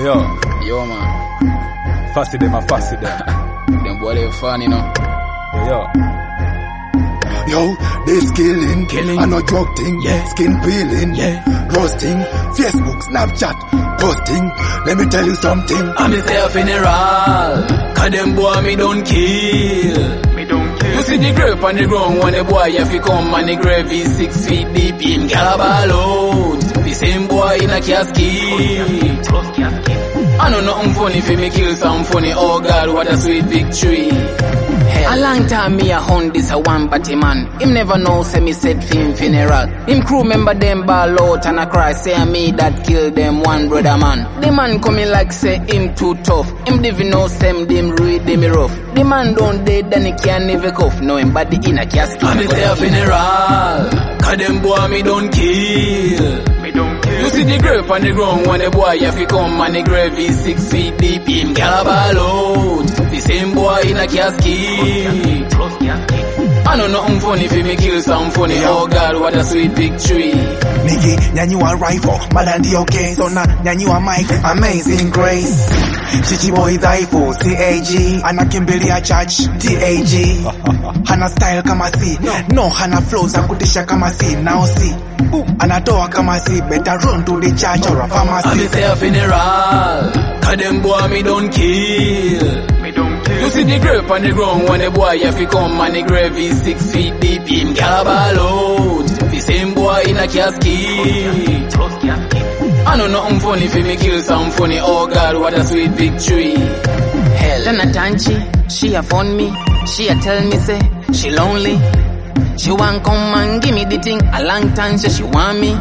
Yo man. Fussy them. Them boy they funny, you know. Yo, this killing, I no joke thing, skin peeling, roasting, Facebook, Snapchat, posting. Let me tell you something. I'm myself in a roll, cause them boy me don't kill. You see the grape on the ground when the boy have to come and the grave is 6 feet deep in Calabalo. The same boy in a casket. I know nothing funny if me kill some funny. Oh God, what a sweet victory. A long time me a hunt this a one batty man. Him never know say me set him funeral. Him crew member them ball out and a cry say me that kill them one brother man. The man coming like say him too tough. Him divin know them read them rough. The man don't dead and he can't never cough. No him body in a casket. I'm myself funeral, cause them boy me don't kill. You see the grape on the ground when the boy have to come and the grave is 6 feet deep in Calabalo. The same boy in a casket. I know nothing funny if me kill some funny. Oh God, what a sweet victory. Nigga, nyanyu a rifle, malandi okay. So na nyanyu a mic, amazing grace. Chichi boy rifle, CAG. Ana Kimberly a charge, TAG. Hana style kama si, no hana flows akutisha kama si. Now see, anatoa kama si. Better run to the church or a pharmacy. I'm myself in a roll, cause them boy me don't kill. You see the grape on the ground when the boy have to come and the grave is 6 feet deep in Calabalo. The same boy in a casket. I know nothing funny if me kill some funny. Oh God, what a sweet victory. Hell, Tanatanchi, she a phone me. She a tell me say she lonely. She want come and give me the thing. A long time say she want me.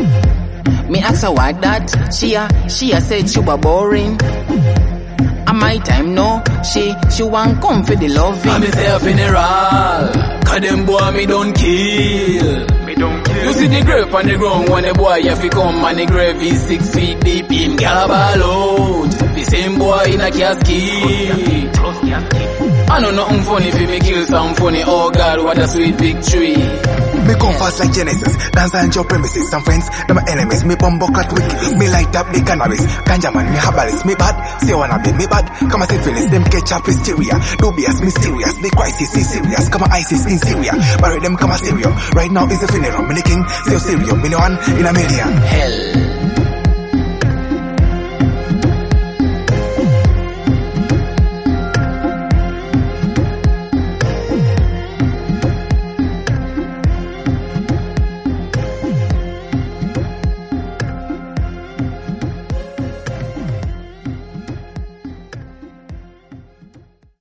Me ask her why that. She a said she was boring. And my time no, she want come for the loving. I'm myself in a roll, cause them boy me don't kill. You see the grape on the ground when the boy have to come and the grave is 6 feet deep in Calabalo. The same boy in a casket. I know nothing funny if me kill some funny. Oh God, what a sweet victory. Me come fast like Genesis, dance on your premises. Some friends, them my enemies. Me bumbo cut wicked. Me light up the cannabis. Ganja man, me habaris. Me bad, say wanna be me bad. Come and say feelings, them catch up hysteria. Dubious, mysterious, the crisis is serious. Come on, ISIS in Syria. Bury them, come on, Syria. Right now is a funeral. Me the king, say Syria. Me no one in a million. Hell.